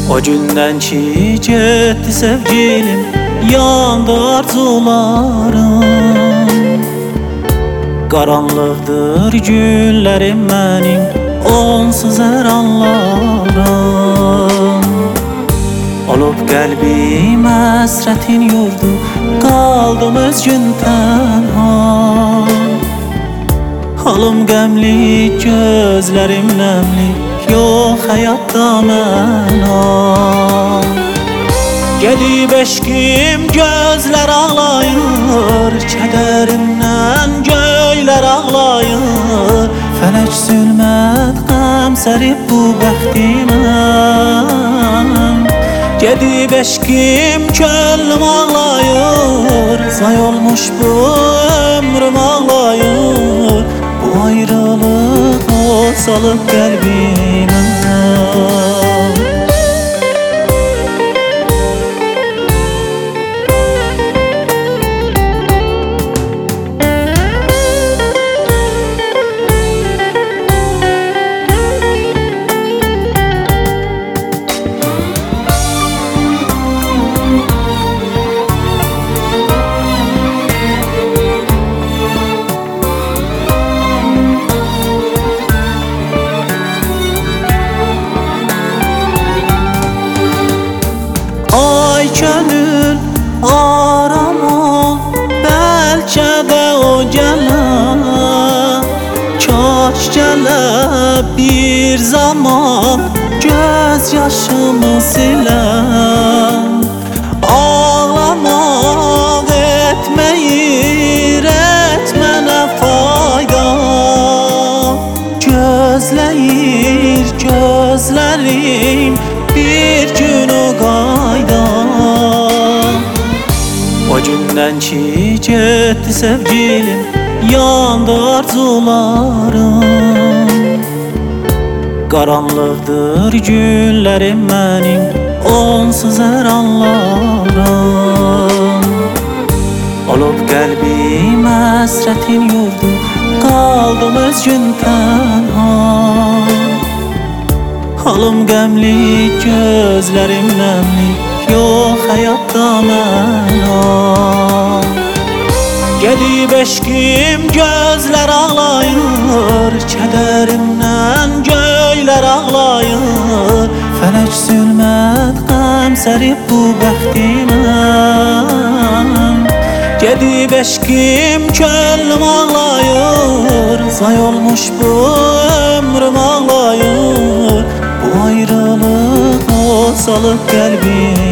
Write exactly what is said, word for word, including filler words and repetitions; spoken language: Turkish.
O günden ki gitti sevgilim, yandı arzularım. Karanlıktır günlerim benim, onsuz her anlarım. Olup kalbim hasretin yurdu, kaldım özgün tenha. Halım gemli, gözlerim nemli, yok hayatta məna. Gedib eşkim gözler ağlayır, kederimden göyler ağlayır. Felek zülmət qəm sərib bu bəxtimə. Gedib eşkim könlüm ağlayır, zay olmuş bu ömrüm ağlayır. Bu ayrılık o salıp kalbime. Ay gönül arama, belki de o gələ. Kaş gələ bir zaman, göz yaşımı silə. Ağlamaq etməyir, etmənə fayda. Gözləyir gözlərim bir gün o qayda. O günden ki gitti sevgilim, yandı arzularım. Karanlıktır günlerim benim, onsuz her anlarım. Olup kalbim hasretin yurdu, kaldım özgün tenha. Halım gemli, gözlerim nemli, yok hayatta məna. Gedib eşkim gözler ağlayır, kederimden göyler ağlayır. Felek zülmət qəm sərib bu bəxtimə. Gedib eşkim könlüm ağlayır, zay olmuş bu ömrüm ağlayır. Bu ayrılık o salıp kalbime.